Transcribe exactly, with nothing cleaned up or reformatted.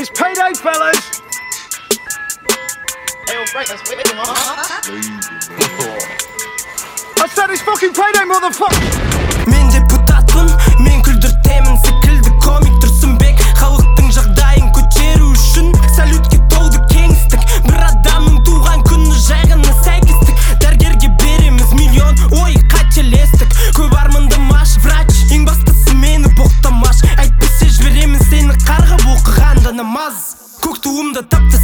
It's payday, fellas! Hey, Frank, that's waiting, huh? I said it's fucking payday, motherfucker! Мен депутатпын, мен күлдіртемін секілді комик Тұрсынбек. Халықтың жағдайын көтеру үшін салютке толды кеңістік. Бір адамның туған күні жай ғана сәйкестік. Дәрігерге береміз миллион, ой қателестік. Көп арманды маш, врач, ең бастысы мені боқтамаш. Әйтпесе жіберемін сені қарғап оқығанда намаз. Көк туымда тапты